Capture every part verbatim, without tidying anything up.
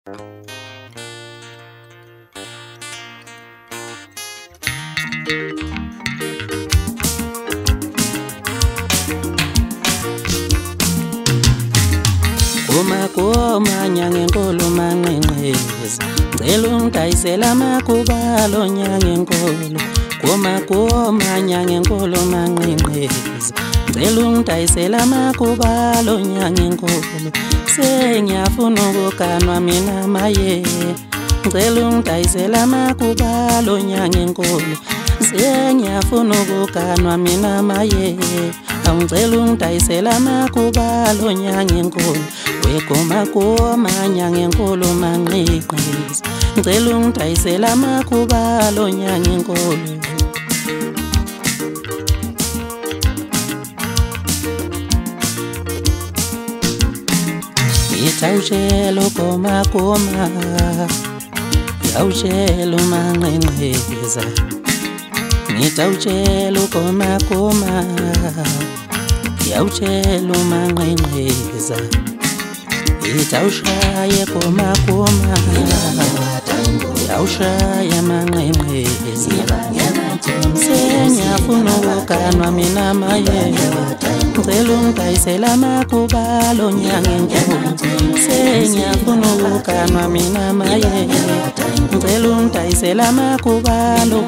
Goma goma nyange nkolo manqenqeza Ngicela ungidayisela amakubalo nyange nkolo Goma goma nyange nkolo manqenqeza Ngicela ungidayisela amakubalo nyange nkolo Sengiyafuna ukuganwa mina maye Ngicela ungidayisela amakubalo nyange nkolo Sengiyafuna ukuganwa mina maye Angicela ungidayisela amakubalo nyange nkolo Wegoma goma nyange nkolo manqenqeza Ngicela ungidayisela amakubalo nyange nkolo Ngitawushela goma goma Ngitawushela manqenqeza Ngitawushela goma goma Ngitawushela manqenqeza Ngitawushaya goma goma Ngitawushaya manqenqeza Sengiyafuna ukuganwa mina maye Ngicela ungidayisela amakubalo nyange nkolo Sengiyafuna ukuganwa mina maye Ngicela ungidayisela amakubalo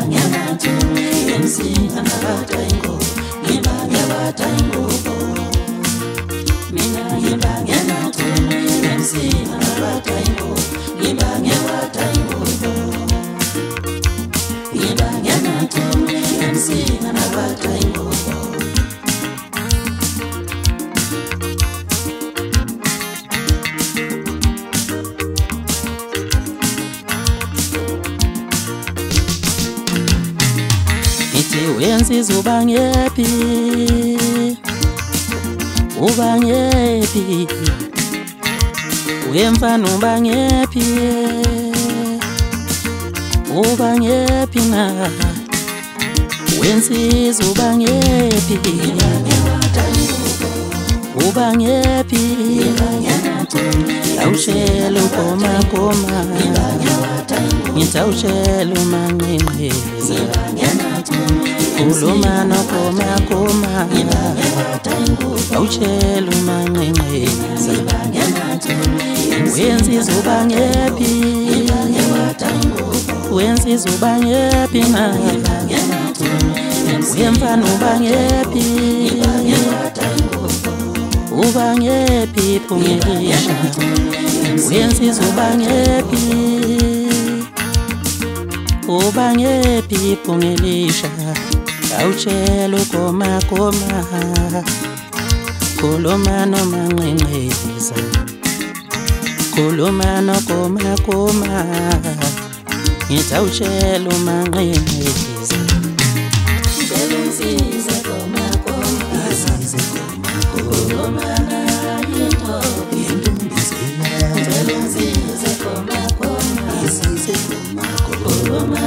Ngithi wenziza ubangephi Ubangephi Wemfana ubangephi Ubangephi na Wenziza ubangephi Ubangephi Ngitawushela goma goma Ngitawushela manqenqeza Khuluma nogoma goma Ngitawushela manqenqeza Wenziza ubangephi Wenziza ubangephi na Wemfana ubangephi Ubangephi phungelisha Wenziza ubangephi Ubangephi phungelisha Ngitawushela goma goma Khuluma nomanqenqeza Khuluma nogoma goma Ngitawushela manqenqeza Ngicela ungisize goma goma Ngisize goma goma Ngicela ungisize goma goma Ngisize goma goma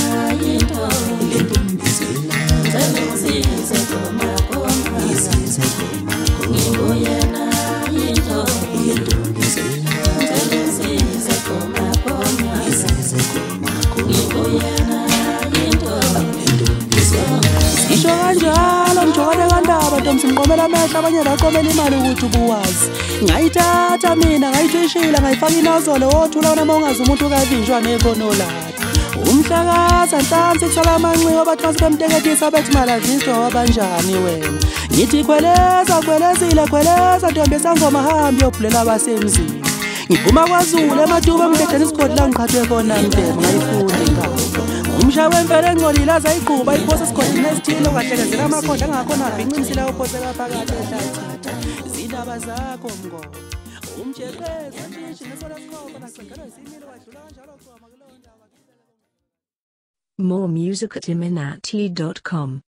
Isho kanjalo ngijole kandaba ntombi simqomela amehlo abanye baqomela imali ukuthi ubuwazi Ngayithatha mina ngayithishila ngayifaka inozolo wothula wona mongazi umuntu kavinjwa nekhono lakhe Umhlakaza nhlansi kusala amanxiwa abathwasi bemteketisa bethi maladliswa wabanjani wena Ngithi khweleza khwelezile khweleza ntombi esangoma hambi yobhulela abasemzini Ngiphuma kwaZulu eMatuba emdedeni isigodi la ngiqhathwe khona mdebe ngayifundi ngabo Umsha wemfele engcolile azayiquba iphosa esigodini esithile ongahlekezela amakhondla angakhona abhincisile uphoseka phakathi ehlathini Zindaba zakho mngoma Umjeqezi ntishi nesola sikhoba naqeqelwa isimilo wadlula kanjalo kuhamba kulonda More music at iminati dot com.